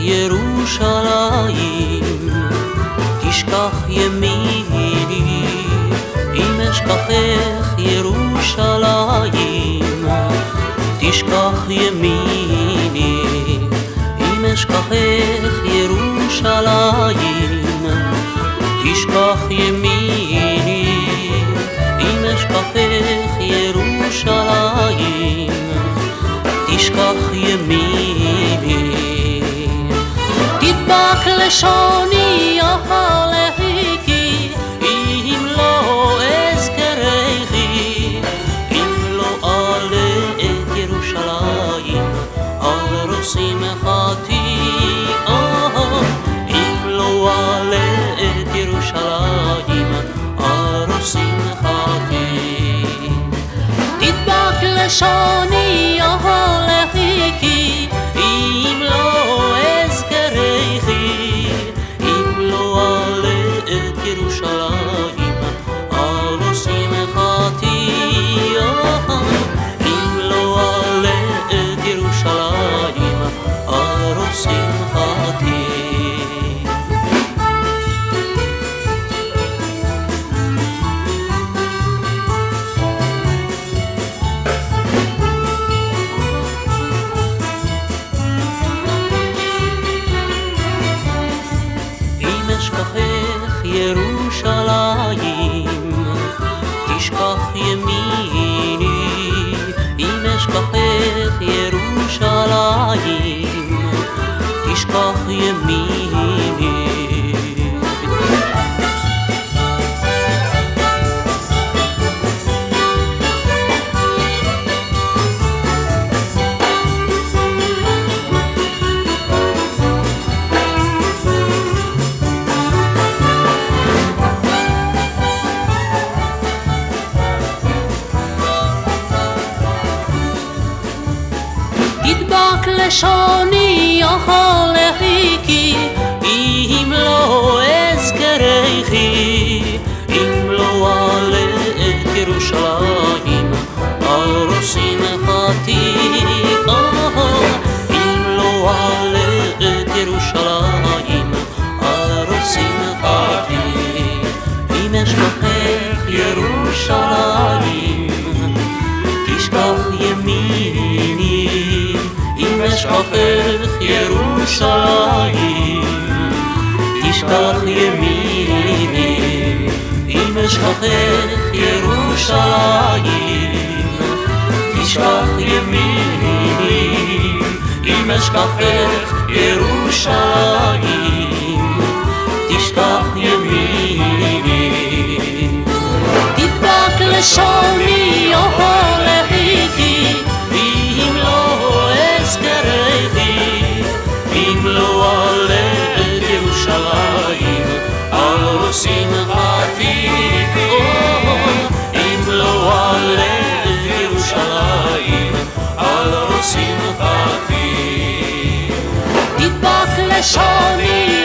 ירושלים, תשכח ימיני, אם אשכחך ירושלים, תשכח ימיני, אם אשכחך ירושלים, תשכח ימיני, אם אשכחך ירושלים, תשכח ימיני. תדבק לשוני יחלקי, אם לא אזכרכי, אם לא אעלה את ירושלים על ראש שמחתי, אם לא אעלה את ירושלים על ראש שמחתי. תדבק לשוני יחלקי, אם לא אזכרכי, אם לא אעלה את ירושלים על ראש שמחתי, אם לא אעלה את ירושלים על ראש שמחתי. אשכחך ירושלים, תשכח ימיני, אם אשכחך ירושלים, תשכח ימיני. תדבק לשוני יחלקי, אם לא אזכרכי, אם לא אעלה את ירושלים על ראש שמחתי, אם לא אעלה את ירושלים על ראש שמחתי. אם אשכחך ירושלים, תשכח ימיני, אם אשכחך ירושלים, תשכח ימיני, אם אשכחך ירושלים, תשכח ימיני, אם אשכחך ירושלים, תשכח ימיני. תדבק לשוני יחלקי, אם לא אזכרכי, אם לא אעלה את ירושלים על ראש שמחתי, אם לא אעלה את ירושלים על ראש שמחתי. תדבק לשוני